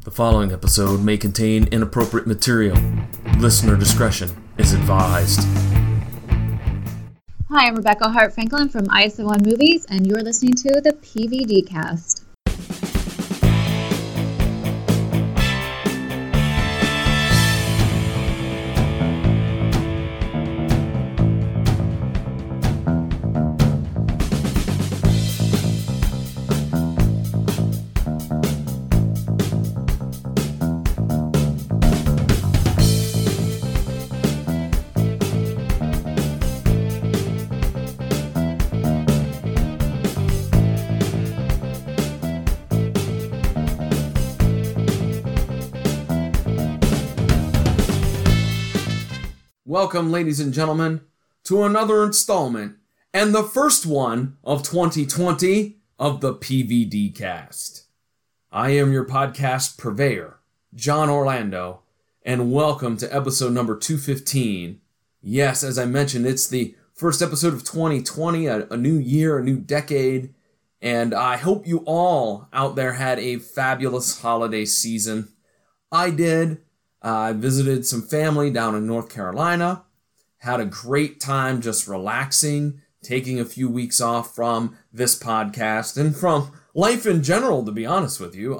The following episode may contain inappropriate material. Listener discretion is advised. Hi, I'm Rebecca Hart Franklin from ISO1 Movies, and you're listening to the PVD Cast. Welcome, ladies and gentlemen, to another installment, and the first one of 2020 of the PVD Cast. I am your podcast purveyor, John Orlando, and welcome to episode number 215. Yes, as I mentioned, it's the first episode of 2020, a new year, a new decade, and I hope you all out there had a fabulous holiday season. I did. I visited some family down in North Carolina, had a great time just relaxing, taking a few weeks off from this podcast and from life in general, to be honest with you.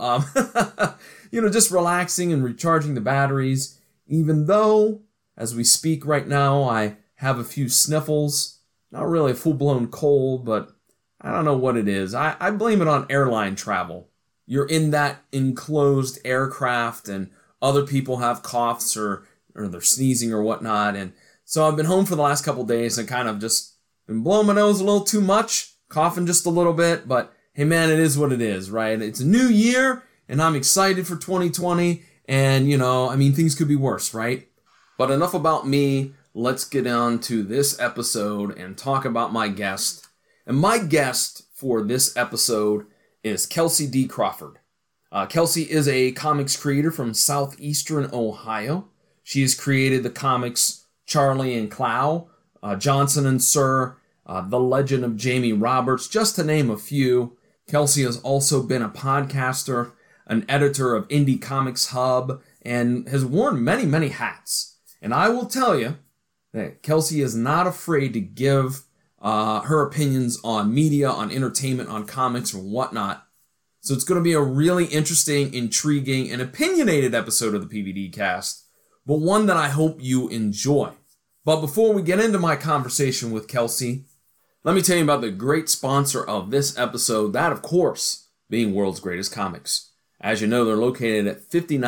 Just relaxing and recharging the batteries, even though, as we speak right now, I have a few sniffles. Not really a full-blown cold, but I don't know what it is. I blame it on airline travel. You're in that enclosed aircraft and other people have coughs or they're sneezing or whatnot. And so I've been home for the last couple days and kind of just been blowing my nose a little too much, coughing just a little bit. But hey, man, it is what it is, right? It's a new year and I'm excited for 2020. And, things could be worse, right? But enough about me. Let's get on to this episode and talk about my guest. And my guest for this episode is Kelsey D. Crawford. Kelsey is a comics creator from southeastern Ohio. She has created the comics Charlie and Clow, Johnson and Sir, The Legend of Jamie Roberts, just to name a few. Kelsey has also been a podcaster, an editor of Indie Comics Hub, and has worn many, many hats. And I will tell you that Kelsey is not afraid to give her opinions on media, on entertainment, on comics, or whatnot. So it's going to be a really interesting, intriguing, and opinionated episode of the PVD Cast, but one that I hope you enjoy. But before we get into my conversation with Kelsey, let me tell you about the great sponsor of this episode, that, of course, being World's Greatest Comics. As you know, they're located at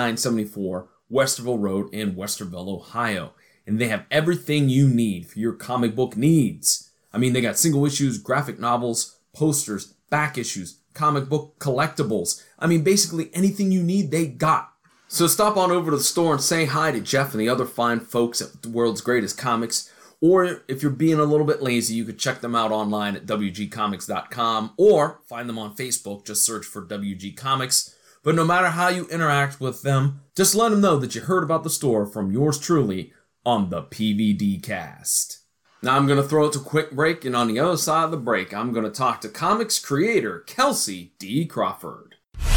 5974 Westerville Road in Westerville, Ohio, and they have everything you need for your comic book needs. They got single issues, graphic novels, posters, back issues, comic book collectibles. Basically anything you need, they got. So stop on over to the store and say hi to Jeff and the other fine folks at the World's Greatest Comics. Or if you're being a little bit lazy, you could check them out online at wgcomics.com or find them on Facebook. Just search for WG Comics. But no matter how you interact with them, just let them know that you heard about the store from yours truly on the PVD Cast. Now I'm going to throw it to a quick break, and on the other side of the break, I'm going to talk to comics creator Kelsey D. Crawford.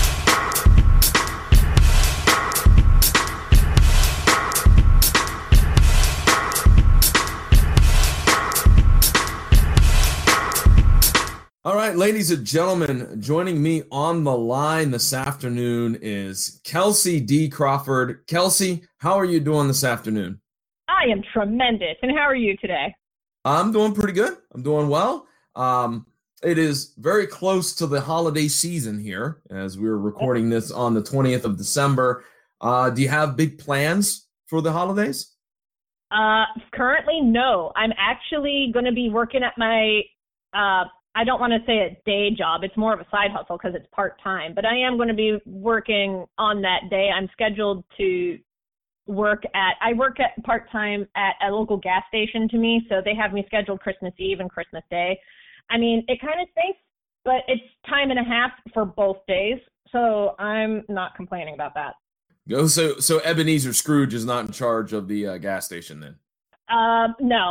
All right, ladies and gentlemen, joining me on the line this afternoon is Kelsey D. Crawford. Kelsey, how are you doing this afternoon? I am tremendous, and how are you today? I'm doing pretty good. I'm doing well. It is very close to the holiday season here as we're recording this on the 20th of December. Do you have big plans for the holidays? Currently, no. I'm actually going to be working at my, I don't want to say a day job. It's more of a side hustle because it's part-time. But I am going to be working on that day. I'm scheduled to I work at part-time at a local gas station to me, so they have me scheduled Christmas Eve and Christmas Day. It kind of stinks, but it's time and a half for both days, so I'm not complaining about that. So Ebenezer Scrooge is not in charge of the gas station then? No.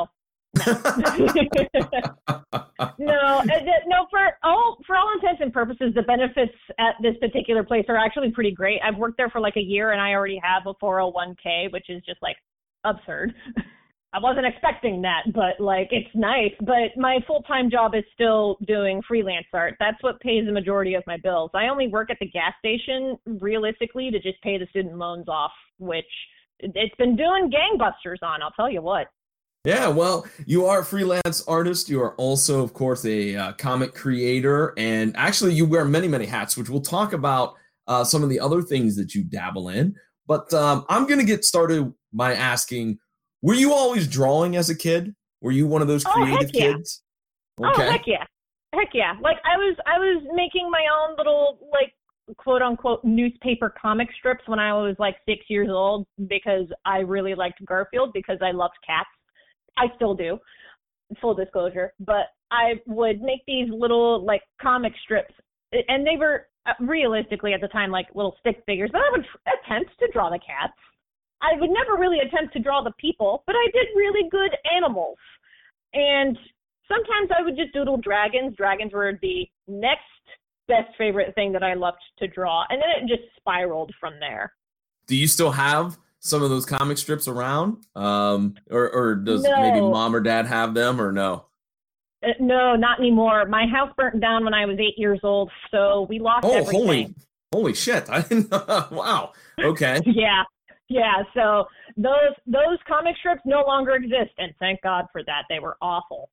No, for all intents and purposes, the benefits at this particular place are actually pretty great. I've worked there for like a year, and I already have a 401k, which is just like absurd. I wasn't expecting that, but like it's nice. But my full-time job is still doing freelance art. That's what pays the majority of my bills. I only work at the gas station realistically to just pay the student loans off, which it's been doing gangbusters on, I'll tell you what. Yeah, well, you are a freelance artist. You are also, of course, a comic creator, and actually, you wear many, many hats, which we'll talk about some of the other things that you dabble in. But I'm going to get started by asking, were you always drawing as a kid? Were you one of those creative kids? Okay. Oh, heck yeah. Heck yeah. Like, I was making my own little, like, quote unquote newspaper comic strips when I was like 6 years old because I really liked Garfield because I loved cats. I still do, full disclosure, but I would make these little like comic strips, and they were realistically at the time like little stick figures, but I would attempt to draw the cats. I would never really attempt to draw the people, but I did really good animals. And sometimes I would just doodle dragons. Dragons were the next best favorite thing that I loved to draw, and then it just spiraled from there. Do you still have some of those comic strips around? Or does No. maybe mom or dad have them, or no? No, not anymore. My house burnt down when I was 8 years old, so we lost everything. Holy shit. I didn't know. Wow. Okay. Yeah. So those comic strips no longer exist, and thank God for that. They were awful.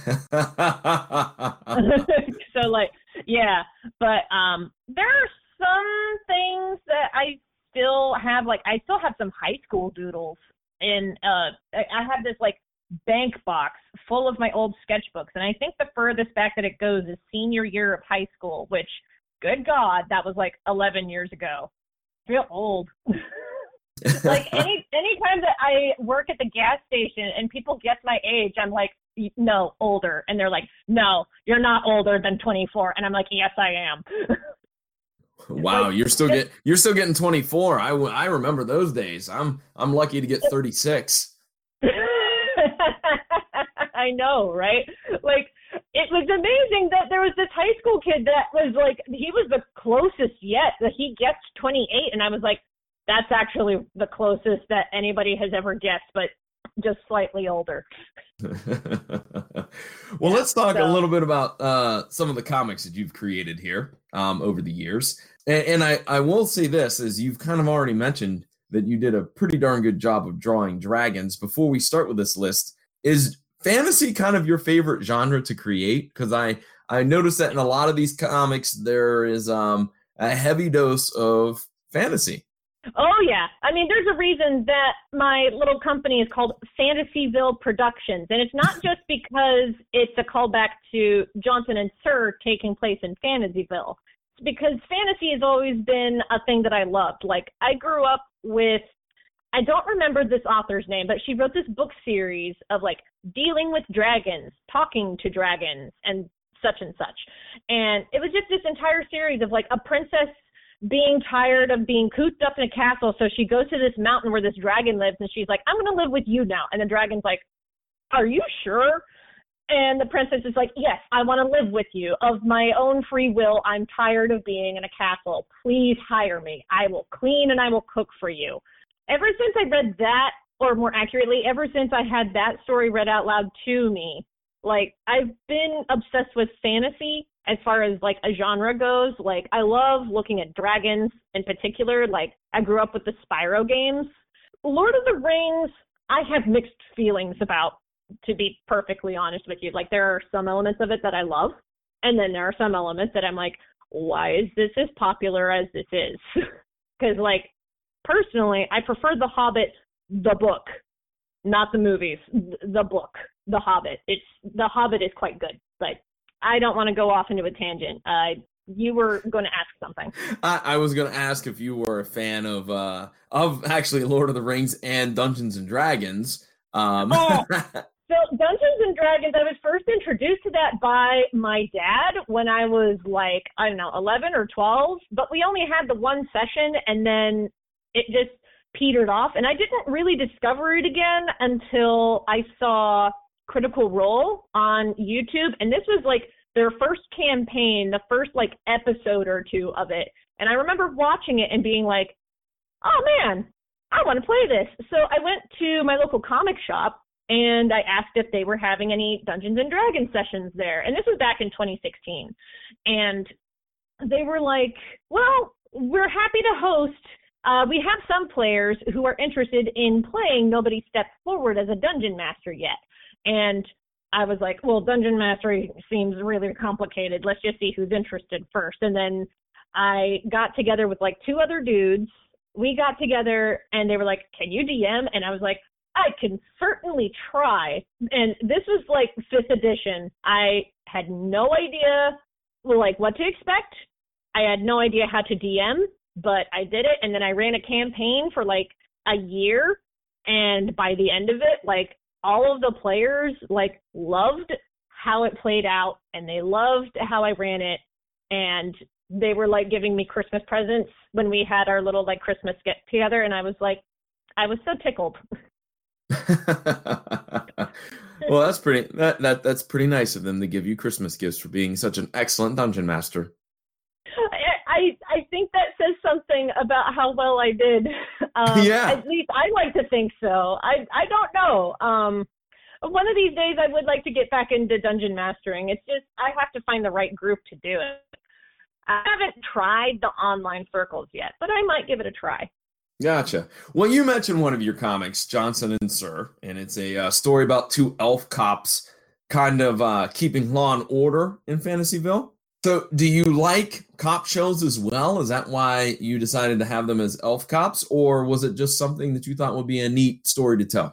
So like, yeah, but there are some things that I still have, like I still have some high school doodles in I have this like bank box full of my old sketchbooks, and I think the furthest back that it goes is senior year of high school, which good God, that was like 11 years ago. I feel old. Like anytime that I work at the gas station and people guess my age, I'm like, no, older. And they're like, no, you're not older than 24. And I'm like, yes, I am. Wow, like, you're still getting 24. I remember those days. I'm lucky to get 36. I know, right? Like, it was amazing that there was this high school kid that was like, he was the closest yet. That he gets 28, and I was like, that's actually the closest that anybody has ever guessed, but just slightly older. Well, let's talk a little bit about some of the comics that you've created here over the years. And I will say this, as you've kind of already mentioned that you did a pretty darn good job of drawing dragons. Before we start with this list, is fantasy kind of your favorite genre to create? Because I noticed that in a lot of these comics, there is a heavy dose of fantasy. Oh, yeah. I mean, there's a reason that my little company is called Fantasyville Productions. And it's not just because it's a callback to Johnson and Sir taking place in Fantasyville. It's because fantasy has always been a thing that I loved. Like, I grew up with, I don't remember this author's name, but she wrote this book series of, like, dealing with dragons, talking to dragons, and such. And it was just this entire series of, like, a princess being tired of being cooped up in a castle, so she goes to this mountain where this dragon lives, and she's like, I'm going to live with you now. And the dragon's like, are you sure? And the princess is like, yes, I want to live with you. Of my own free will, I'm tired of being in a castle. Please hire me. I will clean and I will cook for you. Ever since I read that, or more accurately, ever since I had that story read out loud to me, like, I've been obsessed with fantasy as far as, like, a genre goes. Like, I love looking at dragons in particular. Like, I grew up with the Spyro games. Lord of the Rings, I have mixed feelings about, to be perfectly honest with you. Like, there are some elements of it that I love, and then there are some elements that I'm like, why is this as popular as this is? Because, like, personally, I prefer The Hobbit, the book, not the movies, the book, The Hobbit. The Hobbit is quite good, but I don't want to go off into a tangent. You were going to ask something. I was going to ask if you were a fan of actually Lord of the Rings and Dungeons and Dragons. So Dungeons and Dragons, I was first introduced to that by my dad when I was like, I don't know, 11 or 12, but we only had the one session, and then it just petered off, and I didn't really discover it again until I saw Critical Role on YouTube, and this was like their first campaign, the first like episode or two of it. And I remember watching it and being like, oh man, I want to play this. So I went to my local comic shop and I asked if they were having any Dungeons and Dragons sessions there. And this was back in 2016. And they were like, well, we're happy to host. We have some players who are interested in playing. Nobody stepped forward as a dungeon master yet. And I was like, well, dungeon mastery seems really complicated. Let's just see who's interested first. And then I got together with like two other dudes. We got together and they were like, can you DM? And I was like, I can certainly try. And this was like 5th edition. I had no idea like what to expect. I had no idea how to DM, but I did it. And then I ran a campaign for like a year. And by the end of it, like all of the players like loved how it played out and they loved how I ran it. And they were like giving me Christmas presents when we had our little like Christmas get together. And I was like, I was so tickled. Well, that's that's pretty nice of them to give you Christmas gifts for being such an excellent dungeon master. I think that says something about how well I did. Yeah. At least I like to think so. I don't know. One of these days I would like to get back into dungeon mastering. It's just I have to find the right group to do it. I haven't tried the online circles yet, but I might give it a try. Gotcha. Well, you mentioned one of your comics, Johnson and Sir, and it's a story about two elf cops kind of keeping law and order in Fantasyville. So do you like cop shows as well? Is that why you decided to have them as elf cops, or was it just something that you thought would be a neat story to tell?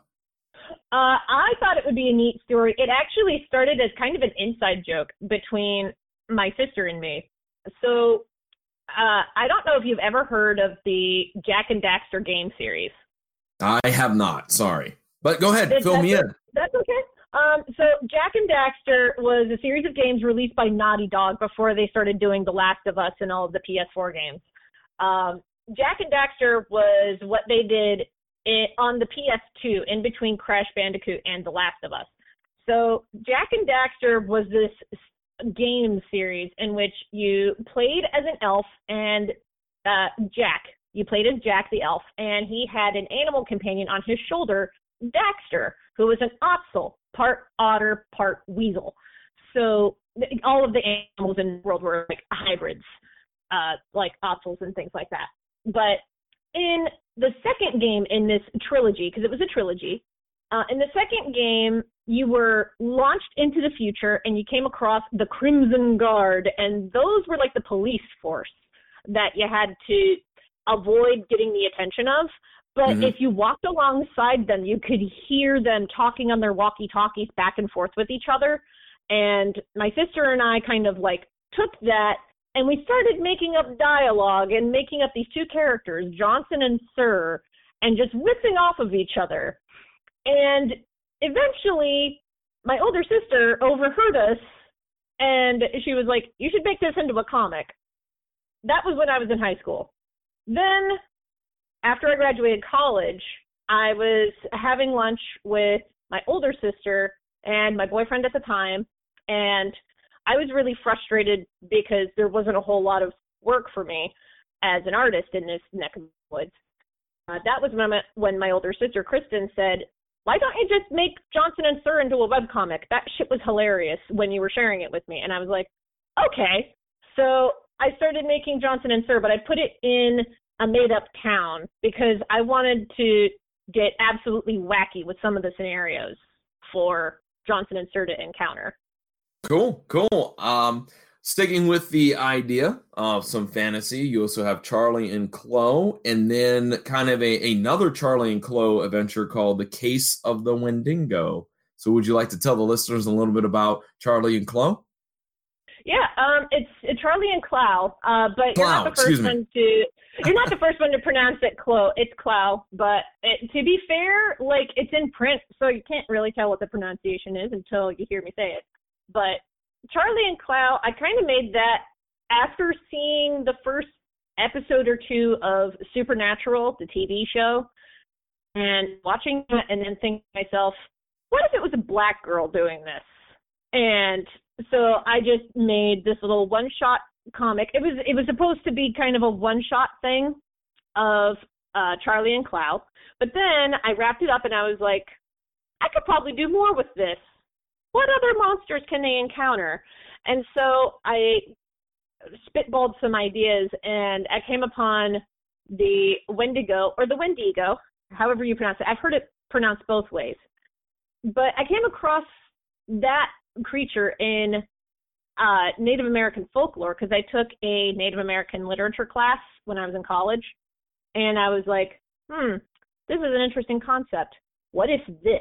I thought it would be a neat story. It actually started as kind of an inside joke between my sister and me. So I don't know if you've ever heard of the Jak and Daxter game series. I have not, sorry. But go ahead, fill me in. That's okay. So Jak and Daxter was a series of games released by Naughty Dog before they started doing The Last of Us and all of the PS4 games. Jak and Daxter was what they did on the PS2 in between Crash Bandicoot and The Last of Us. So Jak and Daxter was this game series in which you played as an elf and Jak. You played as Jak the elf, and he had an animal companion on his shoulder, Daxter, who was an Ottsel, part otter, part weasel. So all of the animals in the world were like hybrids, like Ottsels and things like that. But in the second game in this trilogy, because it was a trilogy, in the second game, you were launched into the future and you came across the Crimson Guard, and those were like the police force that you had to avoid getting the attention of. But if you walked alongside them, you could hear them talking on their walkie-talkies back and forth with each other. And my sister and I kind of like took that and we started making up dialogue and making up these two characters, Johnson and Sir, and just ripping off of each other. And eventually, my older sister overheard us, and she was like, you should make this into a comic. That was when I was in high school. Then, after I graduated college, I was having lunch with my older sister and my boyfriend at the time, and I was really frustrated because there wasn't a whole lot of work for me as an artist in this neck of the woods. That was when my older sister, Kristen, said, why don't you just make Johnson and Sir into a webcomic? That shit was hilarious when you were sharing it with me. And I was like, okay. So I started making Johnson and Sir, but I put it in a made-up town because I wanted to get absolutely wacky with some of the scenarios for Johnson and Sir to encounter. Cool. Sticking with the idea of some fantasy, you also have Charlie and Chloe, and then kind of another Charlie and Chloe adventure called The Case of the Wendigo. So would you like to tell the listeners a little bit about Charlie and Chloe? Yeah, it's Charlie and Chloe, but Chloe, you're not the first one to pronounce it Chloe. It's Chloe, but to be fair, like it's in print, so you can't really tell what the pronunciation is until you hear me say it. But Charlie and Chloe, I kind of made that after seeing the first episode or two of Supernatural, the TV show, and watching it and then thinking to myself, what if it was a black girl doing this? And so I just made this little one-shot comic. It was supposed to be kind of a one-shot thing of Charlie and Clow. But then I wrapped it up and I was like, I could probably do more with this. What other monsters can they encounter? And so I spitballed some ideas and I came upon the Wendigo, or the Wendigo, however you pronounce it. I've heard it pronounced both ways. But I came across that creature in Native American folklore because I took a Native American literature class when I was in college. And I was like, this is an interesting concept. What if this?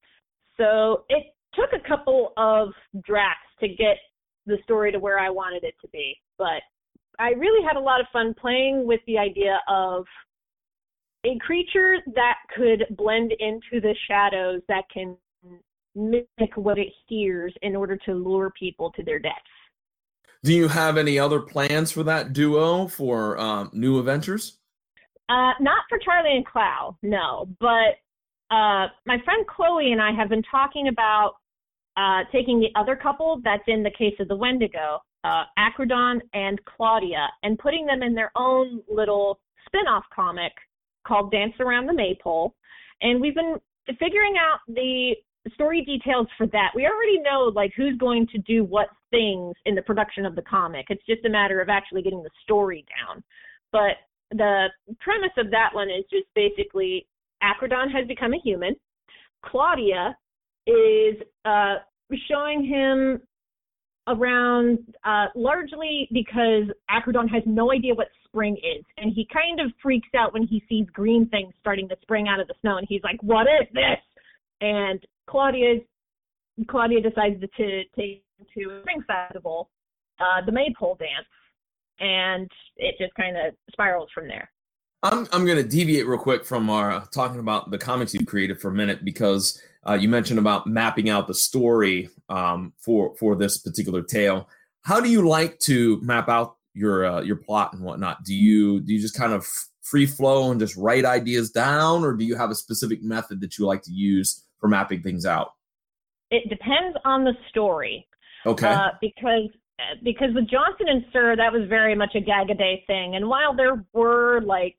So it took a couple of drafts to get the story to where I wanted it to be. But I really had a lot of fun playing with the idea of a creature that could blend into the shadows that can mimic what it hears in order to lure people to their deaths. Do you have any other plans for that duo for new adventures? Not for Charlie and Clow, no. But my friend Chloe and I have been talking about taking the other couple that's in the case of the Wendigo, Acrodon and Claudia, and putting them in their own little spin-off comic called Dance Around the Maypole. And we've been figuring out the story details for that. We already know like who's going to do what things in the production of the comic. It's just a matter of actually getting the story down. But the premise of that one is just basically Acrodon has become a human. Claudia is showing him around largely because Acrodon has no idea what spring is. And he kind of freaks out when he sees green things starting to spring out of the snow. And he's like, what is this? And Claudia decides to take him to a spring festival, the Maypole dance. And it just kind of spirals from there. I'm going to deviate real quick from our talking about the comics you created for a minute because you mentioned about mapping out the story for this particular tale. How do you like to map out your plot and whatnot? Do you just kind of free flow and just write ideas down, or do you have a specific method that you like to use for mapping things out? It depends on the story. Okay. Because with Johnson and Sir, that was very much a gag-a-day thing. And while there were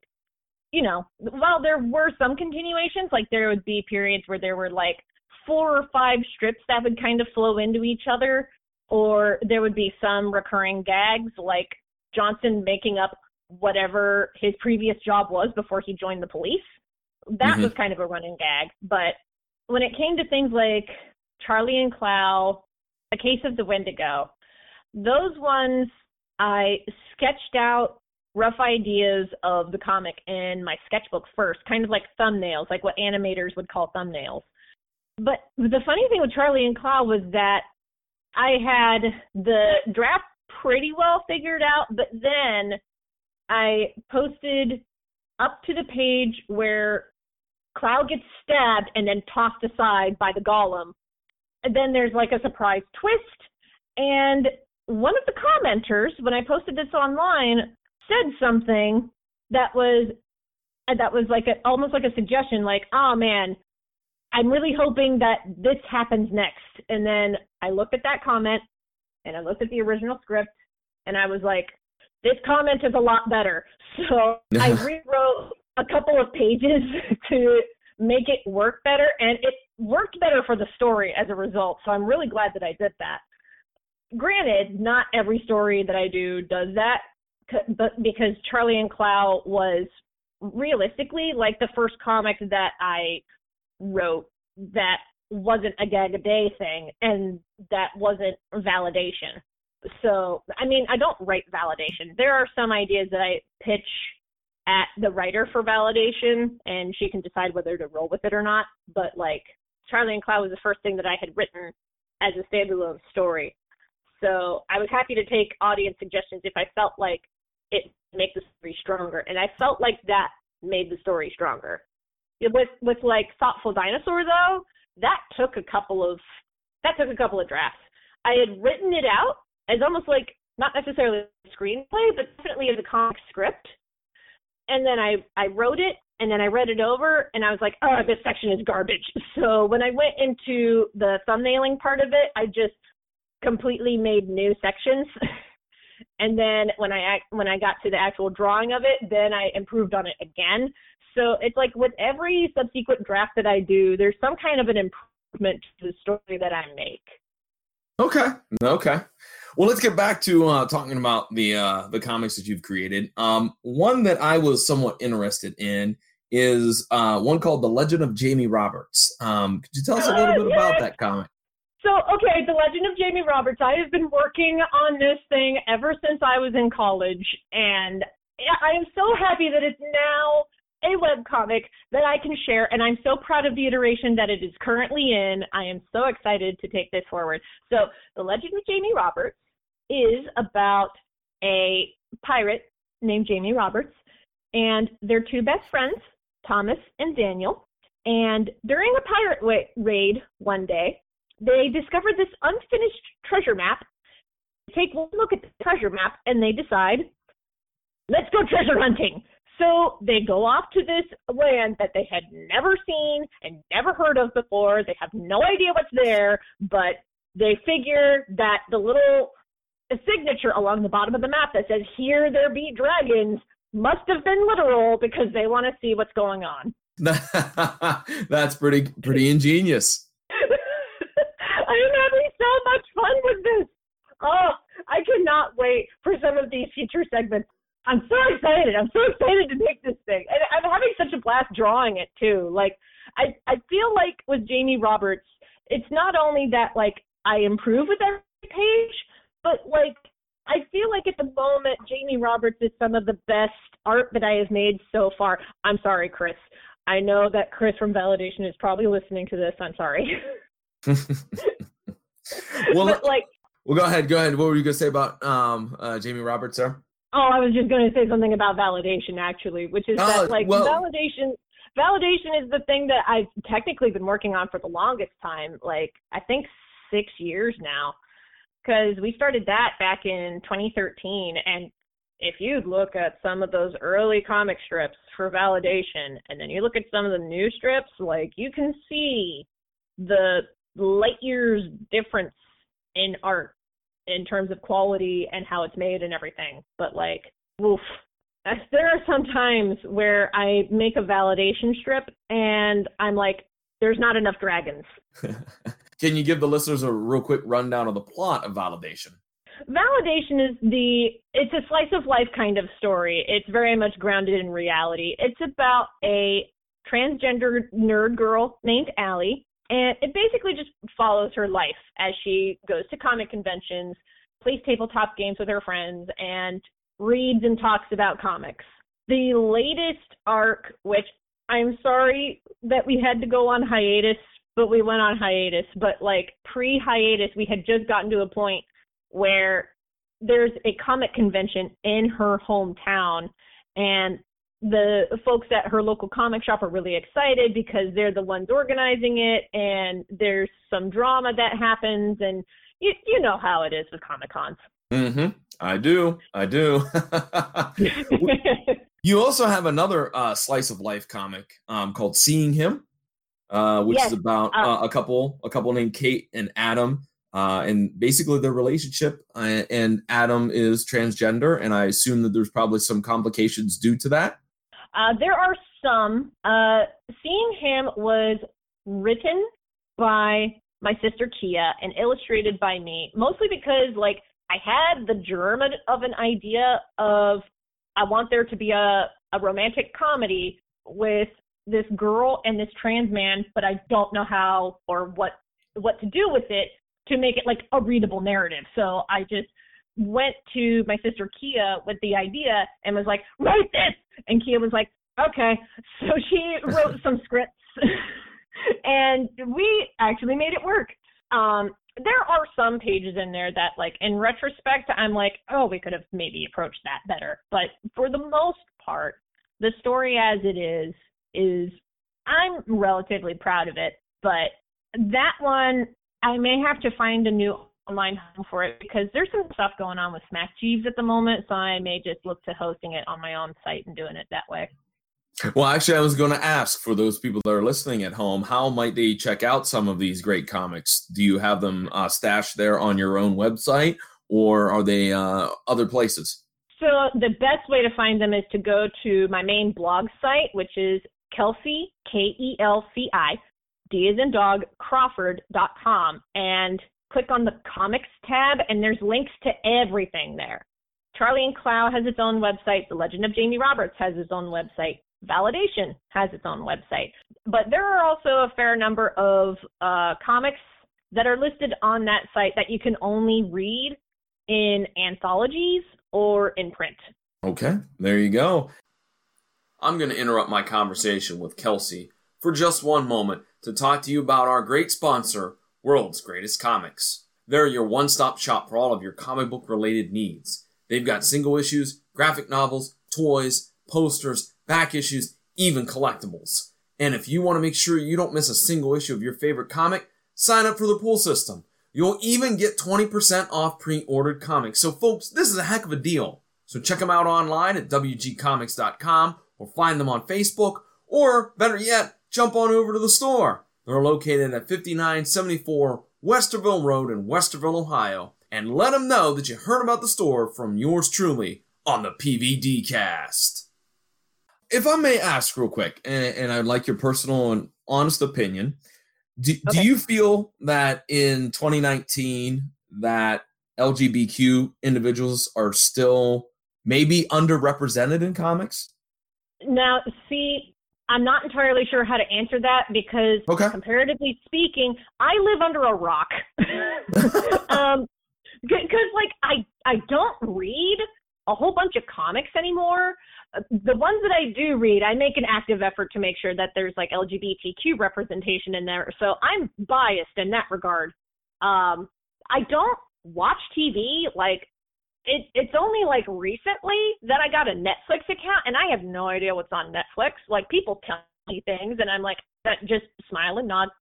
some continuations, like there would be periods where there were like 4 or 5 strips that would kind of flow into each other, or there would be some recurring gags, like Johnson making up whatever his previous job was before he joined the police. That was kind of a running gag. But when it came to things like Charlie and Clow, A Case of the Wendigo, those ones I sketched out rough ideas of the comic in my sketchbook first, kind of like thumbnails, like what animators would call thumbnails. But the funny thing with Charlie and Clow was that I had the draft pretty well figured out, but then I posted up to the page where Clow gets stabbed and then tossed aside by the golem. And then there's like a surprise twist. And one of the commenters, when I posted this online, said something that was like almost like a suggestion, like, oh man, I'm really hoping that this happens next. And then I looked at that comment and I looked at the original script and I was like, this comment is a lot better. So I rewrote a couple of pages to make it work better, and it worked better for the story as a result. So I'm really glad that I did that. Granted, not every story that I do does that, but because Charlie and Clow was realistically like the first comic that I wrote that wasn't a gag-a-day thing and that wasn't validation. So, I mean, I don't write validation. There are some ideas that I pitch at the writer for validation, and she can decide whether to roll with it or not. But, like, Charlie and Clow was the first thing that I had written as a standalone story. So I was happy to take audience suggestions if I felt like it made the story stronger. And I felt like that made the story stronger. With like Thoughtful Dinosaur, though, that took a couple of drafts. I had written it out as almost like, not necessarily a screenplay, but definitely as a comic script. And then I wrote it And then I read it over and I was like, oh, this section is garbage. So when I went into the thumbnailing part of it, I just completely made new sections. And then when I got to the actual drawing of it, then I improved on it again. So it's like with every subsequent draft that I do, there's some kind of an improvement to the story that I make. Okay. Well, let's get back to talking about the comics that you've created. One that I was somewhat interested in is one called The Legend of Jamie Roberts. Could you tell us a little bit about that comic? So, okay, The Legend of Jamie Roberts. I have been working on this thing ever since I was in college, and I am so happy that it's now a webcomic that I can share, and I'm so proud of the iteration that it is currently in. I am so excited to take this forward. So, The Legend of Jamie Roberts is about a pirate named Jamie Roberts, and their two best friends, Thomas and Daniel. And during a pirate raid one day, they discovered this unfinished treasure map. Take one look at the treasure map, and they decide, let's go treasure hunting. So they go off to this land that they had never seen and never heard of before. They have no idea what's there, but they figure that the little signature along the bottom of the map that says, here there be dragons, must have been literal because they want to see what's going on. That's pretty ingenious. I'm having so much fun with this. Oh, I cannot wait for some of these future segments. I'm so excited. I'm so excited to make this thing. And I'm having such a blast drawing it too. Like, I feel like with Jamie Roberts, it's not only that like I improve with every page, but like I feel like at the moment Jamie Roberts is some of the best art that I have made so far. I'm sorry, Chris. I know that Chris from Validation is probably listening to this. I'm sorry. Well, but like, well, go ahead. What were you gonna say about Jamie Roberts, sir? Oh, I was just going to say something about validation, actually, which is that like validation is the thing that I've technically been working on for the longest time. Like I think 6 years now, because we started that back in 2013, and if you look at some of those early comic strips for Validation, and then you look at some of the new strips, like you can see the light years difference in art in terms of quality and how it's made and everything. But like, oof, there are some times where I make a Validation strip and I'm like, there's not enough dragons. Can you give the listeners a real quick rundown of the plot of Validation? Validation is it's a slice of life kind of story. It's very much grounded in reality. It's about a transgender nerd girl named Allie, and it basically just follows her life as she goes to comic conventions, plays tabletop games with her friends, and reads and talks about comics. The latest arc, which I'm sorry that we had to go on hiatus, but we went on hiatus. But like pre-hiatus, we had just gotten to a point where there's a comic convention in her hometown, and the folks at her local comic shop are really excited because they're the ones organizing it, and there's some drama that happens, and you know how it is with Comic Cons. Mm-hmm. I do. You also have another slice of life comic called Seeing Him, which is about a couple named Kate and Adam, and basically their relationship. And Adam is transgender, and I assume that there's probably some complications due to that. There are some. Seeing Him was written by my sister Kia and illustrated by me, mostly because like I had the germ of an idea of I want there to be a romantic comedy with this girl and this trans man, but I don't know how or what to do with it to make it like a readable narrative. So I just went to my sister Kia with the idea and was like, write this. And Kia was like, okay. So she wrote some scripts and we actually made it work. There are some pages in there that, like, in retrospect, I'm like, oh, we could have maybe approached that better. But for the most part, the story as it is I'm relatively proud of it. But that one, I may have to find a new online home for it because there's some stuff going on with Smack Jeeves at the moment, so I may just look to hosting it on my own site and doing it that way. Well, actually, I was going to ask for those people that are listening at home, how might they check out some of these great comics? Do you have them stashed there on your own website, or are they other places? So the best way to find them is to go to my main blog site, which is Kelci, Kelci, D as in dog, Crawford.com, and click on the comics tab, and there's links to everything there. Charlie and Clow has its own website. The Legend of Jamie Roberts has its own website. Validation has its own website. But there are also a fair number of comics that are listed on that site that you can only read in anthologies or in print. Okay, there you go. I'm going to interrupt my conversation with Kelci for just one moment to talk to you about our great sponsor, World's Greatest Comics. They're your one-stop shop for all of your comic book-related needs. They've got single issues, graphic novels, toys, posters, back issues, even collectibles. And if you want to make sure you don't miss a single issue of your favorite comic, sign up for the pool system. You'll even get 20% off pre-ordered comics. So folks, this is a heck of a deal. So check them out online at wgcomics.com or find them on Facebook, or better yet, jump on over to the store. They're located at 5974 Westerville Road in Westerville, Ohio. And let them know that you heard about the store from yours truly on the PVD Cast. If I may ask real quick, and I'd like your personal and honest opinion, do you feel that in 2019 that LGBTQ individuals are still maybe underrepresented in comics? Now, see, I'm not entirely sure how to answer that because comparatively speaking, I live under a rock. Because, like, I don't read a whole bunch of comics anymore. The ones that I do read, I make an active effort to make sure that there's, like, LGBTQ representation in there. So I'm biased in that regard. I don't watch TV. Like, it's only, like, recently that I got a Netflix account, and I have no idea what's on Netflix. Like, people tell me things, and I'm like, just smile and nod.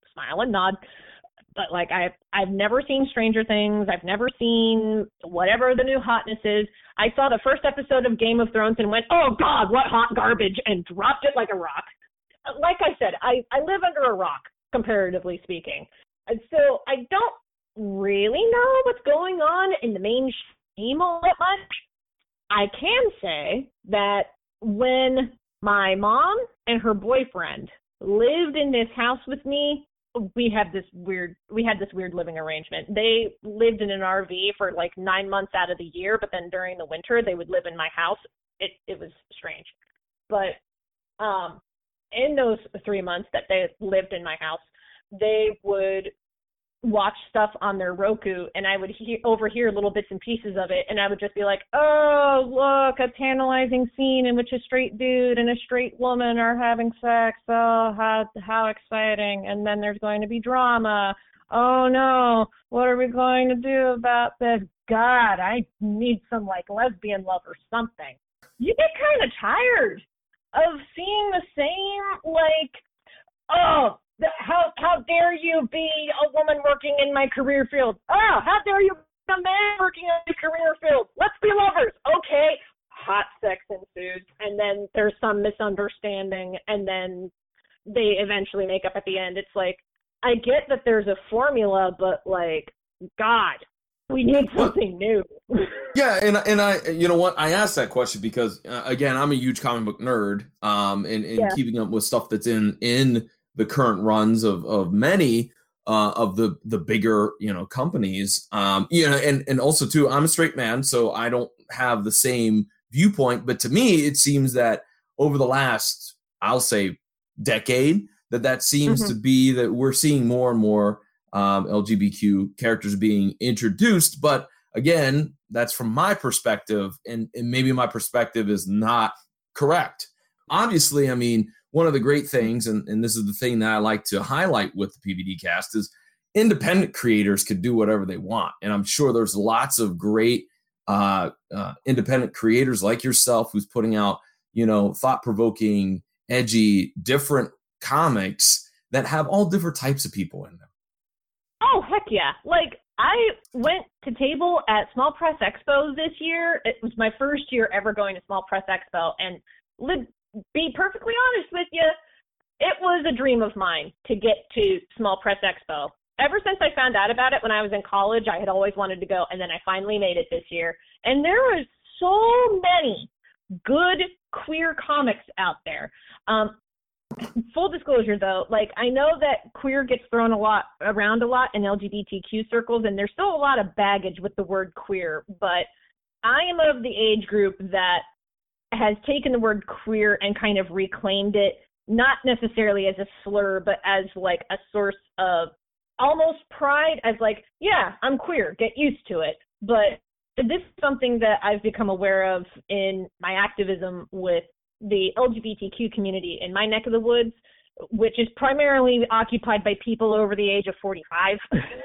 But, like, I've never seen Stranger Things. I've never seen whatever the new hotness is. I saw the first episode of Game of Thrones and went, oh, God, what hot garbage, and dropped it like a rock. Like I said, I live under a rock, comparatively speaking. And so I don't really know what's going on in the mainstream all that much. I can say that when my mom and her boyfriend lived in this house with me, we had this weird living arrangement. They lived in an RV for like 9 months out of the year, but then during the winter they would live in my house. It was strange. But in those 3 months that they lived in my house, they would watch stuff on their Roku, and I would overhear little bits and pieces of it, and I would just be like, oh, look, a tantalizing scene in which a straight dude and a straight woman are having sex. Oh, how exciting. And then there's going to be drama. Oh, no, what are we going to do about this? God, I need some, like, lesbian love or something. You get kind of tired of seeing the same, like, oh, how dare you be a woman working in my career field? Oh, how dare you be a man working in my career field? Let's be lovers. Okay. Hot sex ensues, and then there's some misunderstanding, and then they eventually make up at the end. It's like, I get that there's a formula, but, like, God, we need something new. Yeah, and I, you know what, I asked that question because, again, I'm a huge comic book nerd, and keeping up with stuff that's in the current runs of many of the bigger, companies, and also too, I'm a straight man, so I don't have the same viewpoint. But to me, it seems that over the last, I'll say, decade, that seems to be that we're seeing more and more LGBTQ characters being introduced. But again, that's from my perspective, and maybe my perspective is not correct. Obviously, I mean, one of the great things, and this is the thing that I like to highlight with the PVD Cast, is independent creators could do whatever they want. And I'm sure there's lots of great independent creators like yourself who's putting out, thought-provoking, edgy, different comics that have all different types of people in them. Oh, heck yeah. Like, I went to table at Small Press Expo this year. It was my first year ever going to Small Press Expo, and be perfectly honest with you, it was a dream of mine to get to Small Press Expo. Ever since I found out about it when I was in college, I had always wanted to go, and then I finally made it this year. And there was so many good queer comics out there. Full disclosure, though, like, I know that queer gets thrown around a lot in LGBTQ circles, and there's still a lot of baggage with the word queer, but I am of the age group that has taken the word queer and kind of reclaimed it, not necessarily as a slur, but as like a source of almost pride, as like, yeah, I'm queer, get used to it. But this is something that I've become aware of in my activism with the LGBTQ community in my neck of the woods, which is primarily occupied by people over the age of 45,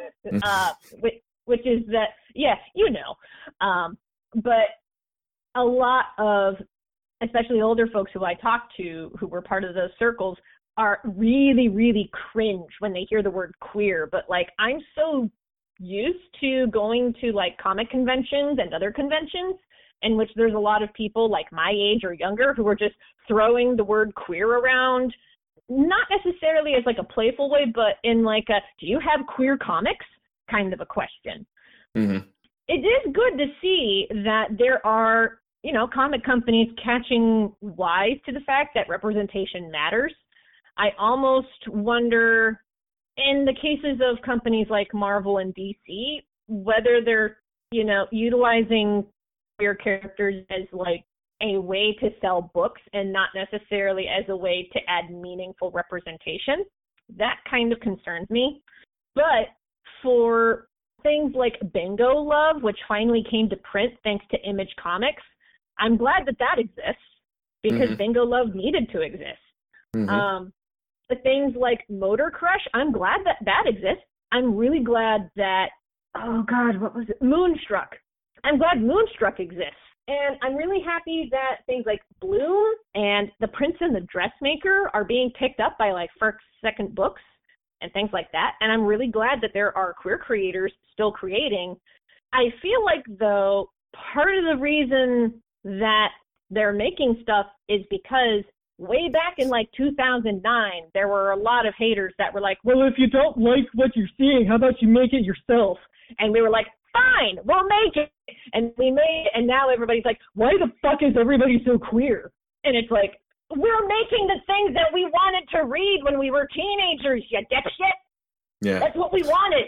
which is that, yeah, you know. But a lot of, especially older folks who I talk to who were part of those circles, are really, really cringe when they hear the word queer. But like, I'm so used to going to like comic conventions and other conventions in which there's a lot of people like my age or younger who are just throwing the word queer around, not necessarily as like a playful way, but in like a, do you have queer comics kind of a question. Mm-hmm. It is good to see that there are, you know, comic companies catching wise to the fact that representation matters. I almost wonder, in the cases of companies like Marvel and DC, whether they're, you know, utilizing queer characters as like a way to sell books and not necessarily as a way to add meaningful representation. That kind of concerns me. But for things like Bingo Love, which finally came to print thanks to Image Comics, I'm glad that that exists, because mm-hmm. Bingo Love needed to exist. Mm-hmm. The things like Motor Crush, I'm glad that that exists. I'm really glad that, oh God, what was it? Moonstruck. I'm glad Moonstruck exists. And I'm really happy that things like Bloom and The Prince and the Dressmaker are being picked up by like first, second books and things like that. And I'm really glad that there are queer creators still creating. I feel like, though, part of the reason that they're making stuff is because way back in like 2009, there were a lot of haters that were like, well, if you don't like what you're seeing, how about you make it yourself? And we were like, fine, we'll make it. And we made it, and now everybody's like, why the fuck is everybody so queer? And it's like, we're making the things that we wanted to read when we were teenagers, you dipshit. Yeah. That's what we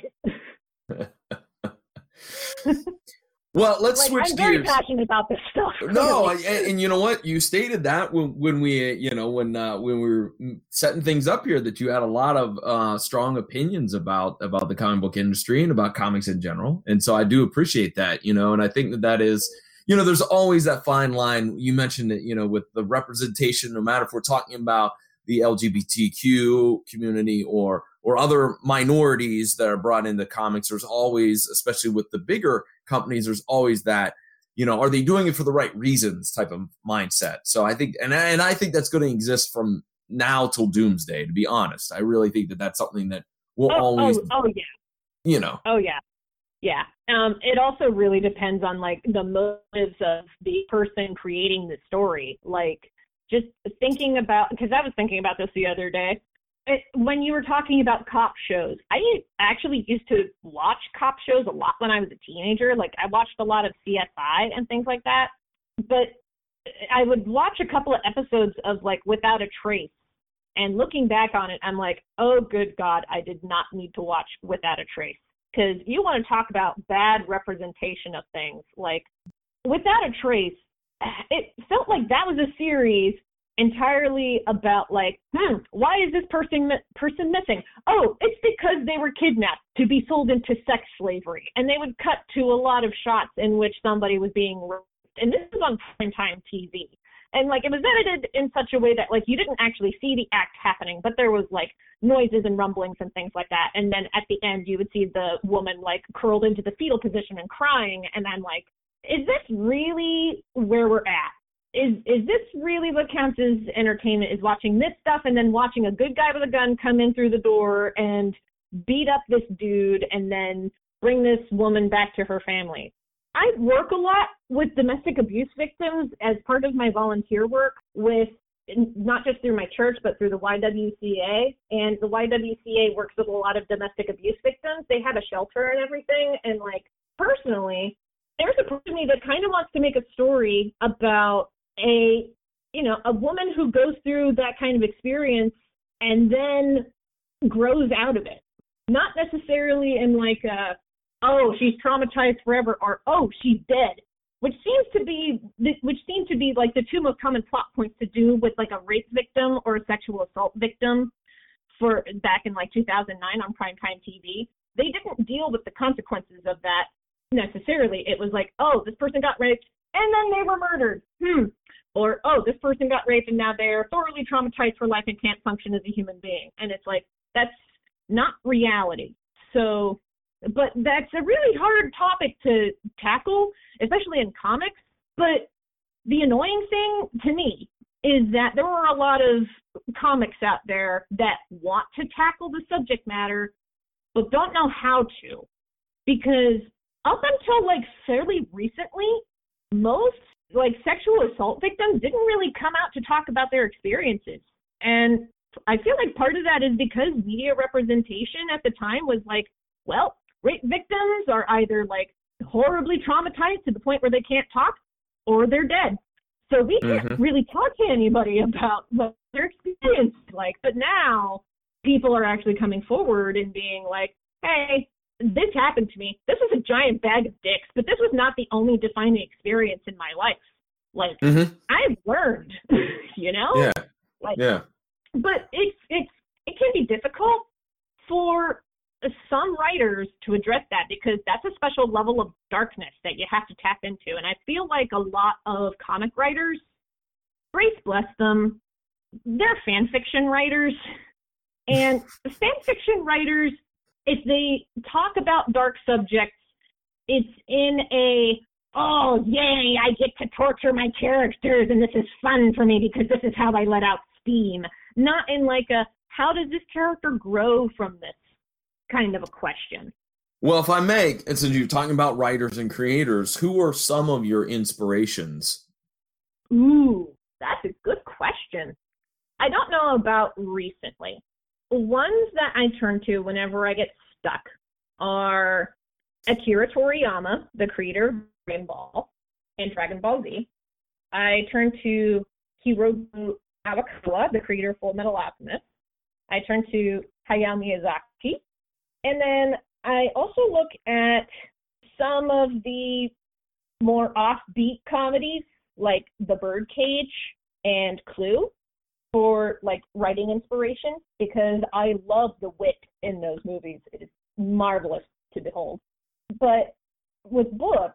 wanted. Well, let's switch gears. I'm very passionate about this stuff. No, and you know what? You stated that when we, you know, when we were setting things up here, that you had a lot of strong opinions about the comic book industry and about comics in general. And so I do appreciate that, you know, and I think that is, you know, there's always that fine line. You mentioned it, you know, with the representation, no matter if we're talking about the LGBTQ community or other minorities that are brought into comics, there's always, especially with the bigger companies, there's always that, you know, are they doing it for the right reasons type of mindset. So I think, and I think that's going to exist from now till doomsday, to be honest. I really think that that's something that will always, yeah, you know. Oh yeah. Yeah. It also really depends on like the motives of the person creating the story. Like, just thinking about, because I was thinking about this the other day, when you were talking about cop shows, I actually used to watch cop shows a lot when I was a teenager. Like, I watched a lot of CSI and things like that. But I would watch a couple of episodes of, like, Without a Trace. And looking back on it, I'm like, oh, good God, I did not need to watch Without a Trace. Because you want to talk about bad representation of things. Like, Without a Trace, it felt like that was a series entirely about like, why is this person missing? Oh, it's because they were kidnapped to be sold into sex slavery. And they would cut to a lot of shots in which somebody was being raped. And this was on primetime TV. And like, it was edited in such a way that like you didn't actually see the act happening, but there was like noises and rumblings and things like that. And then at the end, you would see the woman like curled into the fetal position and crying. And I'm like, is this really where we're at? Is this really what counts as entertainment, is watching this stuff and then watching a good guy with a gun come in through the door and beat up this dude and then bring this woman back to her family? I work a lot with domestic abuse victims as part of my volunteer work with not just through my church, but through the YWCA. And the YWCA works with a lot of domestic abuse victims. They have a shelter and everything. And like, personally, there's a part of me that kind of wants to make a story about a woman who goes through that kind of experience and then grows out of it. Not necessarily in like oh, she's traumatized forever, or oh, she's dead, which seems to be like the two most common plot points to do with like a rape victim or a sexual assault victim for back in like 2009 on primetime TV. They didn't deal with the consequences of that necessarily. It was like, oh, this person got raped and then they were murdered. Or, oh, this person got raped and now they're thoroughly traumatized for life and can't function as a human being. And it's like, that's not reality. So, but that's a really hard topic to tackle, especially in comics. But the annoying thing to me is that there are a lot of comics out there that want to tackle the subject matter, but don't know how to. Because up until like fairly recently, most like sexual assault victims didn't really come out to talk about their experiences. And I feel like part of that is because media representation at the time was like, well, rape victims are either like horribly traumatized to the point where they can't talk, or they're dead. So we can't really talk to anybody about what their experience is like. But now people are actually coming forward and being like, hey, this happened to me. This was a giant bag of dicks, but this was not the only defining experience in my life. Like, I've learned, you know? Yeah. Like, yeah. But it can be difficult for some writers to address that, because that's a special level of darkness that you have to tap into. And I feel like a lot of comic writers, grace bless them, they're fan fiction writers. And fan fiction writers, if they talk about dark subjects, it's in a, oh, yay, I get to torture my characters and this is fun for me because this is how I let out steam. Not in like a, how does this character grow from this kind of a question. Well, if I may, and since you're talking about writers and creators, who are some of your inspirations? Ooh, that's a good question. I don't know about recently. Ones that I turn to whenever I get stuck are Akira Toriyama, the creator of Dragon Ball and Dragon Ball Z. I turn to Hiromu Arakawa, the creator of Full Metal Alchemist. I turn to Hayao Miyazaki. And then I also look at some of the more offbeat comedies like The Birdcage and Clue for like writing inspiration, because I love the wit in those movies. It is marvelous to behold. But with books,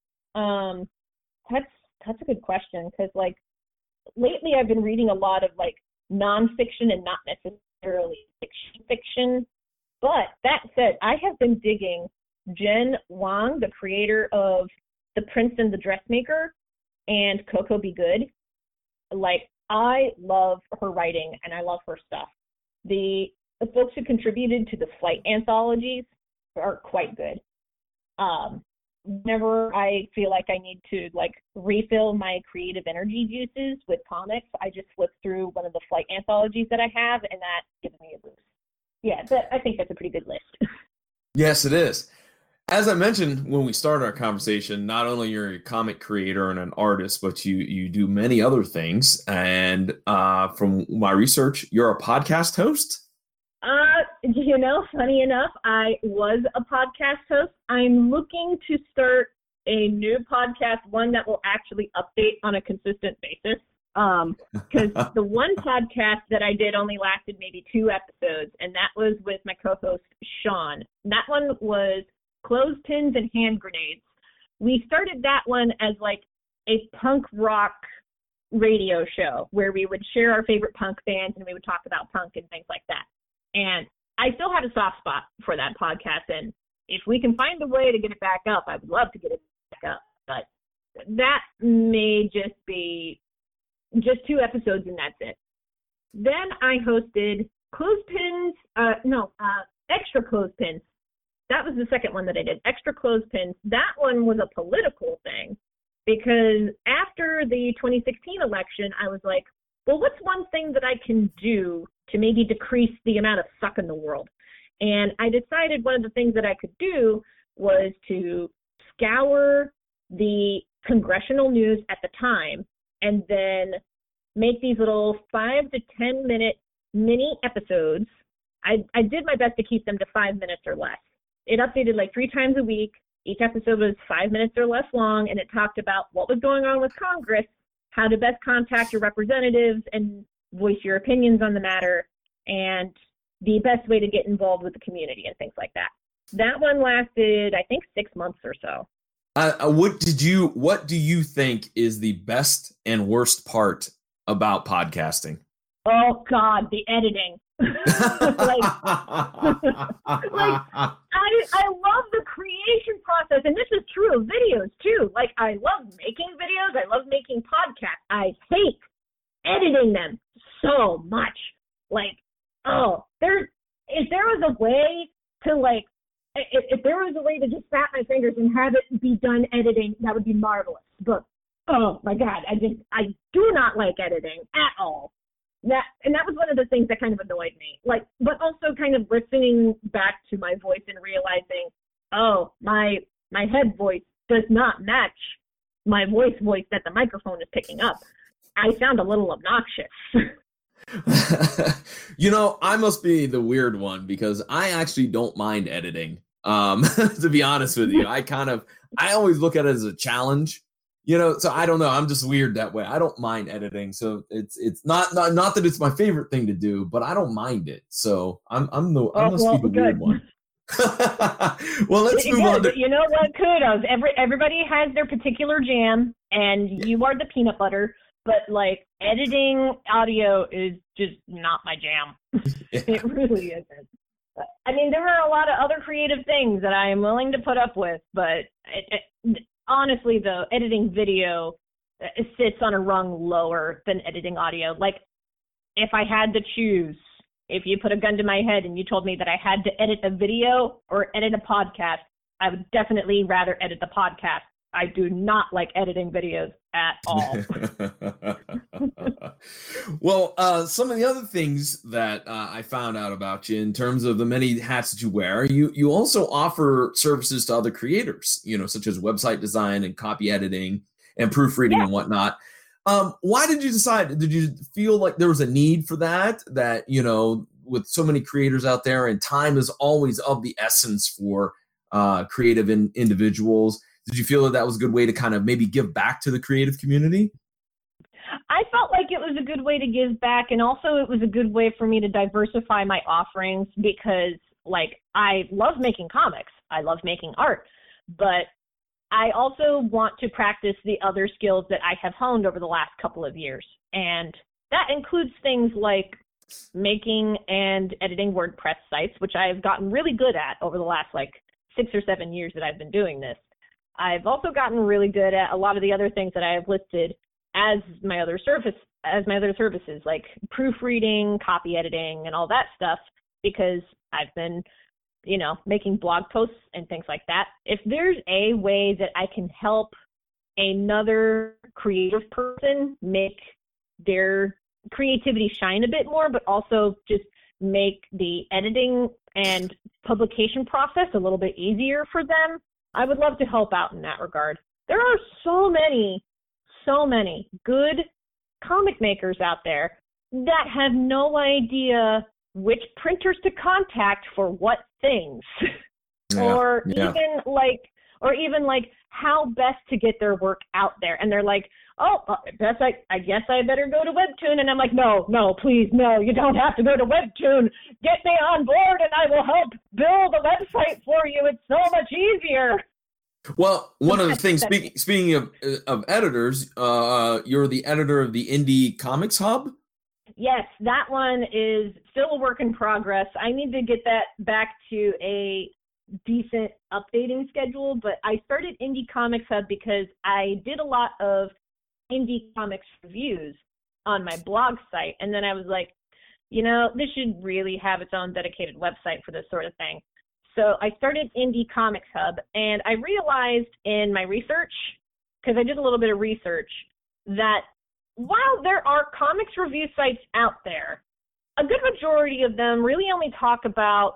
that's a good question, because like lately I've been reading a lot of like nonfiction and not necessarily fiction. But that said, I have been digging Jen Wang, the creator of The Prince and the Dressmaker and Coco Be Good. Like, I love her writing and I love her stuff. The folks who contributed to the Flight anthologies are quite good. Whenever I feel like I need to like refill my creative energy juices with comics, I just flip through one of the Flight anthologies that I have, and that gives me a boost. Yeah, I think that's a pretty good list. Yes, it is. As I mentioned when we started our conversation, not only you're a comic creator and an artist, but you do many other things. And from my research, you're a podcast host? Funny enough, I was a podcast host. I'm looking to start a new podcast, one that will actually update on a consistent basis. Because the one podcast that I did only lasted maybe 2 episodes, and that was with my co-host Sean. That one was Clothespins and Hand Grenades. We started that one as like a punk rock radio show where we would share our favorite punk bands and we would talk about punk and things like that. And I still have a soft spot for that podcast, and if we can find a way to get it back up, I would love to get it back up. But that may just be just 2 episodes and that's it. Then I hosted Extra Clothespins. That was the second one that I did, Extra Clothespins. That one was a political thing, because after the 2016 election, I was like, well, what's one thing that I can do to maybe decrease the amount of suck in the world? And I decided one of the things that I could do was to scour the congressional news at the time and then make these little 5 to 10 minute mini episodes. I did my best to keep them to 5 minutes or less. It updated like 3 times a week. Each episode was 5 minutes or less long, and it talked about what was going on with Congress, how to best contact your representatives and voice your opinions on the matter, and the best way to get involved with the community and things like that. That one lasted, I think, 6 months or so. What do you think is the best and worst part about podcasting? Oh God, the editing. I love the creation process, and this is true of videos too. Like, I love making videos, I love making podcasts. I hate editing them so much. Like, if there was a way to if there was a way to just snap my fingers and have it be done editing, that would be marvelous. But oh my God, I do not like editing at all. That was one of the things that kind of annoyed me. Like, but also kind of listening back to my voice and realizing, oh, my head voice does not match my voice that the microphone is picking up. I sound a little obnoxious. I must be the weird one because I actually don't mind editing. To be honest with you, I always look at it as a challenge. So I don't know. I'm just weird that way. I don't mind editing. So it's not that it's my favorite thing to do, but I don't mind it. So I must be the weird one. Well, let's move on. You know what? Kudos. Everybody has their particular jam, and you are the peanut butter. But like, editing audio is just not my jam. Yeah. It really isn't. I mean, there are a lot of other creative things that I am willing to put up with, but honestly, though, editing video sits on a rung lower than editing audio. Like, if I had to choose, if you put a gun to my head and you told me that I had to edit a video or edit a podcast, I would definitely rather edit the podcast. I do not like editing videos at all. Well, some of the other things that I found out about you in terms of the many hats that you wear, you also offer services to other creators, such as website design and copy editing and proofreading and whatnot. Why did you decide? Did you feel like there was a need for that, with so many creators out there and time is always of the essence for creative individuals? Did you feel that was a good way to kind of maybe give back to the creative community? I felt like it was a good way to give back, and also it was a good way for me to diversify my offerings because, like, I love making comics. I love making art, but I also want to practice the other skills that I have honed over the last couple of years, and that includes things like making and editing WordPress sites, which I've gotten really good at over the last, 6 or 7 years that I've been doing this. I've also gotten really good at a lot of the other things that I have listed as my other services, like proofreading, copy editing, and all that stuff, because I've been, making blog posts and things like that. If there's a way that I can help another creative person make their creativity shine a bit more, but also just make the editing and publication process a little bit easier for them, I would love to help out in that regard. There are so many good comic makers out there that have no idea which printers to contact for what things, or even how best to get their work out there. And they're like, I guess I better go to Webtoon. And I'm like, no, please, no, you don't have to go to Webtoon. Get me on board and I will help build a website for you. It's so much easier. Well, one of the things, speaking of editors, you're the editor of the Indie Comics Hub? Yes, that one is still a work in progress. I need to get that back to a decent updating schedule, but I started Indie Comics Hub because I did a lot of indie comics reviews on my blog site, and then I was like, this should really have its own dedicated website for this sort of thing. So I started Indie Comics Hub, and I realized in my research, because I did a little bit of research, that while there are comics review sites out there, a good majority of them really only talk about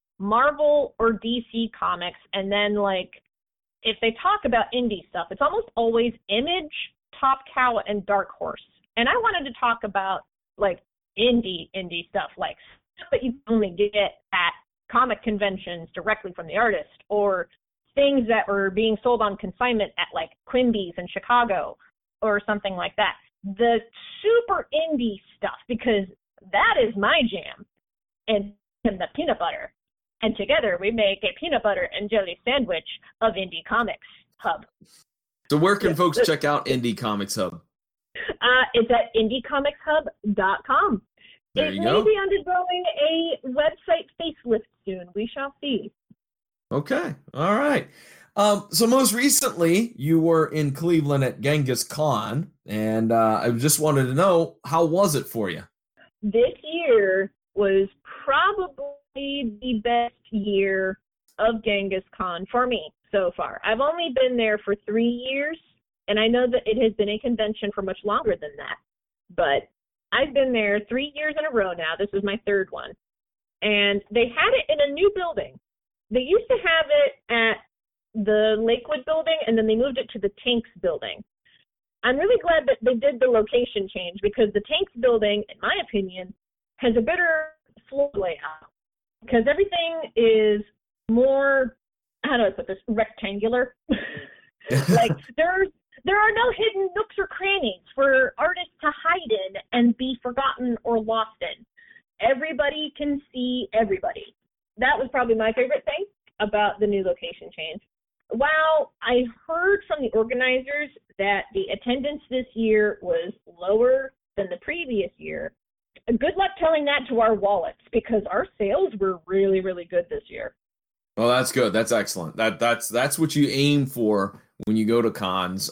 Marvel or DC comics, and then like if they talk about indie stuff, it's almost always Image, Top Cow, and Dark Horse. And I wanted to talk about like indie stuff, like stuff that you only get at comic conventions directly from the artist, or things that were being sold on consignment at like Quimby's in Chicago or something like that. The super indie stuff, because that is my jam, and the peanut butter. And together we make a peanut butter and jelly sandwich of Indie Comics Hub. So where can folks check out Indie Comics Hub? It's at indiecomicshub.com. There It you may go. be undergoing a website facelift soon. We shall see. Okay. All right. So most recently, you were in Cleveland at Genghis Con, and I just wanted to know, how was it for you? This year was probably the best year of Genghis Con for me so far. I've only been there for 3 years, and I know that it has been a convention for much longer than that. But I've been there 3 years in a row now. This is my third one. And they had it in a new building. They used to have it at the Lakewood building, and then they moved it to the Tanks building. I'm really glad that they did the location change, because the Tanks building, in my opinion, has a better floor layout, because everything is more, how do I put this, rectangular. Like there are no hidden nooks or crannies for artists to hide in and be forgotten or lost in. Everybody can see everybody. That was probably my favorite thing about the new location change. While I heard from the organizers that the attendance this year was lower than the previous year, good luck telling that to our wallets, because our sales were really, really good this year. Well, that's good. That's excellent. That's what you aim for when you go to cons.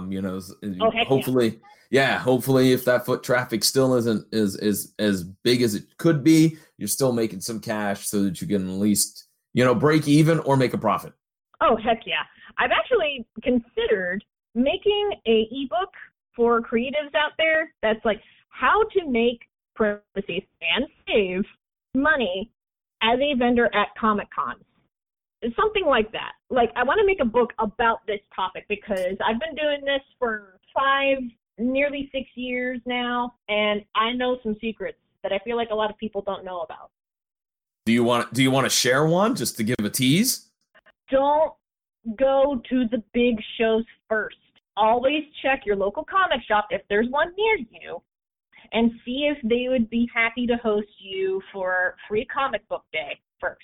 Hopefully, hopefully if that foot traffic still isn't is as big as it could be, you're still making some cash so that you can at least, break even or make a profit. Oh, heck yeah. I've actually considered making a ebook for creatives out there that's like how to make parentheses and save money as a vendor at Comic Cons. Something like that. Like, I want to make a book about this topic, because I've been doing this for 5, nearly 6 years now, and I know some secrets that I feel like a lot of people don't know about. Do you want to share one just to give a tease? Don't go to the big shows first. Always check your local comic shop if there's one near you, and see if they would be happy to host you for free comic book day first.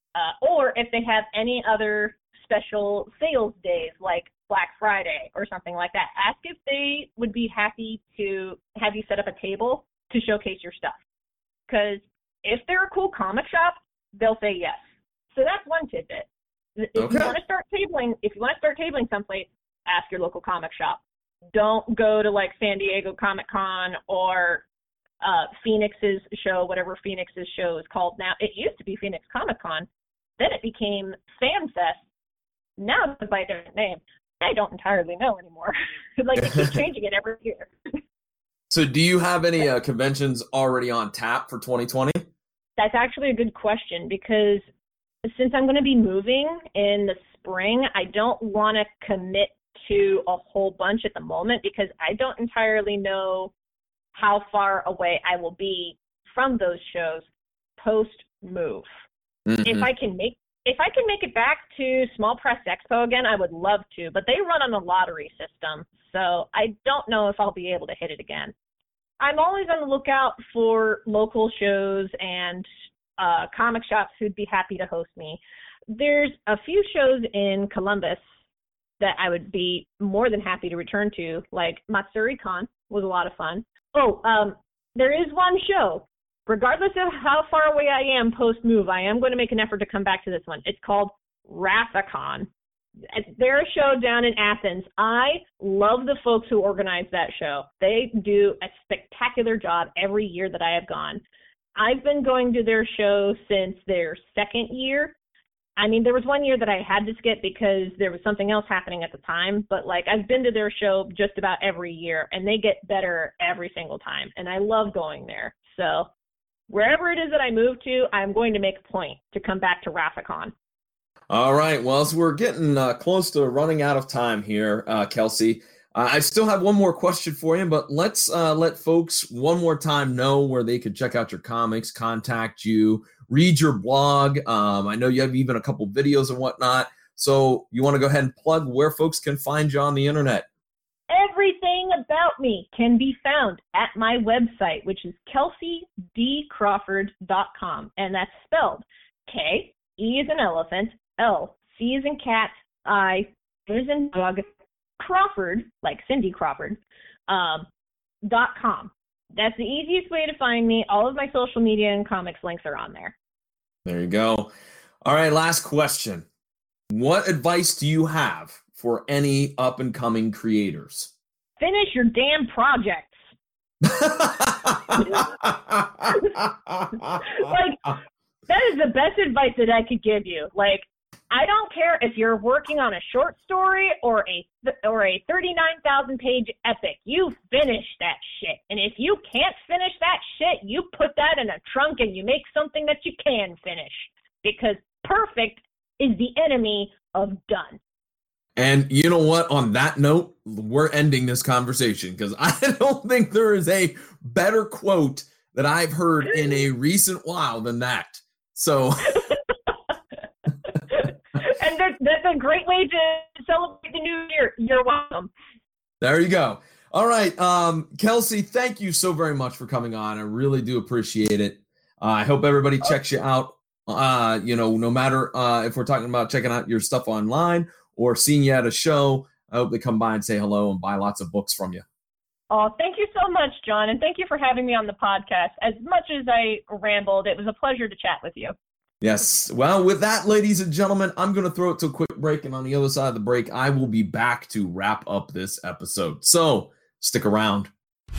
Or if they have any other special sales days like Black Friday or something like that. Ask if they would be happy to have you set up a table to showcase your stuff. Because if they're a cool comic shop, they'll say yes. So that's one tidbit. If you want to start tabling someplace, ask your local comic shop. Don't go to like San Diego Comic-Con or Phoenix's show, whatever Phoenix's show is called now. It used to be Phoenix Comic-Con. Then it became FanFest. Now it's by a different name. I don't entirely know anymore. Like, they keep changing it every year. So do you have any conventions already on tap for 2020? That's actually a good question, because since I'm going to be moving in the spring, I don't want to commit to a whole bunch at the moment, because I don't entirely know how far away I will be from those shows post-move. Mm-hmm. If I can make it back to Small Press Expo again, I would love to, but they run on a lottery system, so I don't know if I'll be able to hit it again. I'm always on the lookout for local shows and comic shops who'd be happy to host me. There's a few shows in Columbus that I would be more than happy to return to, like Matsuri Con was a lot of fun. There is one show. Regardless of how far away I am post-move, I am going to make an effort to come back to this one. It's called Rathacon. They're a show down in Athens. I love the folks who organize that show. They do a spectacular job every year that I have gone. I've been going to their show since their second year. I mean, there was one year that I had to skip because there was something else happening at the time, but like I've been to their show just about every year and they get better every single time. And I love going there. So wherever it is that I move to, I'm going to make a point to come back to Rathacon. All right. Well, as we're getting close to running out of time here, Kelsey, I still have one more question for you, but let's let folks one more time know where they could check out your comics, contact you, read your blog. I know you have even a couple videos and whatnot. So you want to go ahead and plug where folks can find you on the internet? Everything about me can be found at my website, which is kelseydcrawford.com. And that's spelled K, E is an elephant, L, C is in cat, I is in dog, Crawford, like Cindy Crawford, .com. That's the easiest way to find me. All of my social media and comics links are on there. There you go. All right, last question. What advice do you have for any up-and-coming creators? Finish your damn projects. Like, that is the best advice that I could give you. Like, I don't care if you're working on a short story or a 39,000-page epic. You finish that shit. And if you can't finish that shit, you put that in a trunk and you make something that you can finish. Because perfect is the enemy of done. And you know what? On that note, we're ending this conversation because I don't think there is a better quote that I've heard in a recent while than that. So... And that's a great way to celebrate the new year. You're welcome. There you go. All right. Kelsey, thank you so very much for coming on. I really do appreciate it. I hope everybody checks you out. No matter if we're talking about checking out your stuff online or seeing you at a show, I hope they come by and say hello and buy lots of books from you. Oh, thank you so much, John. And thank you for having me on the podcast. As much as I rambled, it was a pleasure to chat with you. Yes. Well, with that, ladies and gentlemen, I'm going to throw it to a quick break. And on the other side of the break, I will be back to wrap up this episode. So stick around.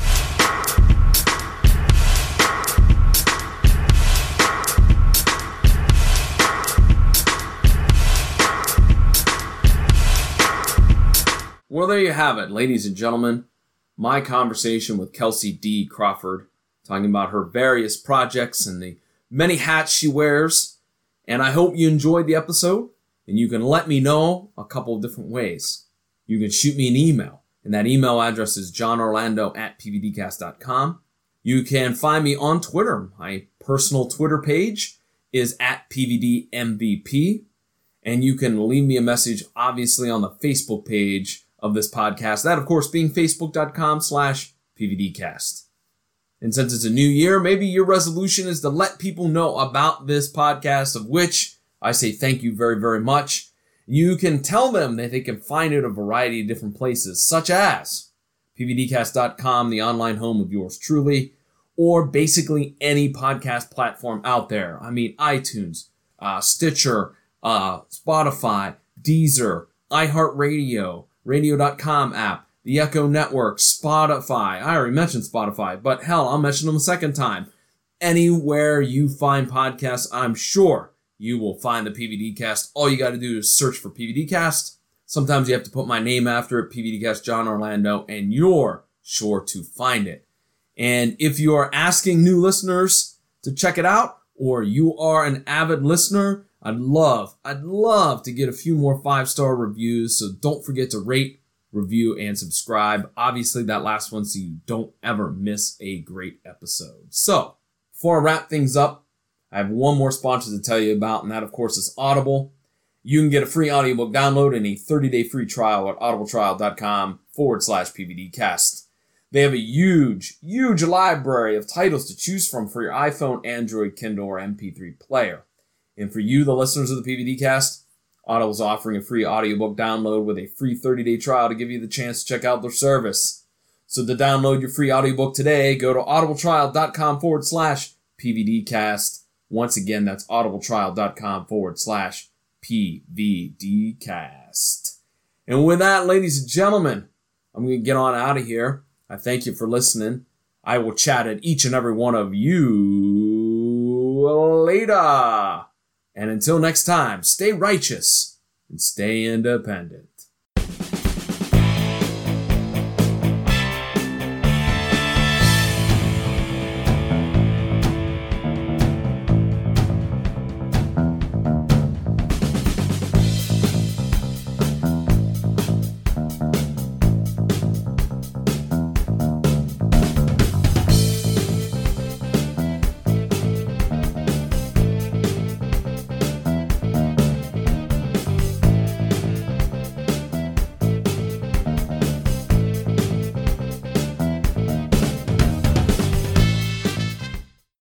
Well, there you have it, ladies and gentlemen. My conversation with Kelsey D. Crawford, talking about her various projects and the many hats she wears. And I hope you enjoyed the episode. And you can let me know a couple of different ways. You can shoot me an email. And that email address is johnorlando@pvdcast.com. You can find me on Twitter. My personal Twitter page is @PVDMVP. And you can leave me a message, obviously, on the Facebook page of this podcast. That, of course, being facebook.com/PVDcast. And since it's a new year, maybe your resolution is to let people know about this podcast, of which I say thank you very, very much. You can tell them that they can find it a variety of different places, such as PVDcast.com, the online home of yours truly, or basically any podcast platform out there. I mean, iTunes, Stitcher, Spotify, Deezer, iHeartRadio, Radio.com app, the Echo Network, Spotify. I already mentioned Spotify, but hell, I'll mention them a second time. Anywhere you find podcasts, I'm sure you will find the PVDcast. All you got to do is search for PVDcast. Sometimes you have to put my name after it, PVDcast John Orlando, and you're sure to find it. And if you are asking new listeners to check it out, or you are an avid listener, I'd love to get a few more 5-star reviews. So don't forget to rate, review, and subscribe. Obviously, that last one so you don't ever miss a great episode. So, before I wrap things up, I have one more sponsor to tell you about, and that, of course, is Audible. You can get a free audiobook download and a 30-day free trial at audibletrial.com/PVDcast. They have a huge library of titles to choose from for your iPhone, Android, Kindle, or MP3 player. And for you, the listeners of the PVDcast, Audible is offering a free audiobook download with a free 30-day trial to give you the chance to check out their service. So to download your free audiobook today, go to audibletrial.com/PVDcast. Once again, that's audibletrial.com/PVDcast. And with that, ladies and gentlemen, I'm going to get on out of here. I thank you for listening. I will chat at each and every one of you later. And until next time, stay righteous and stay independent.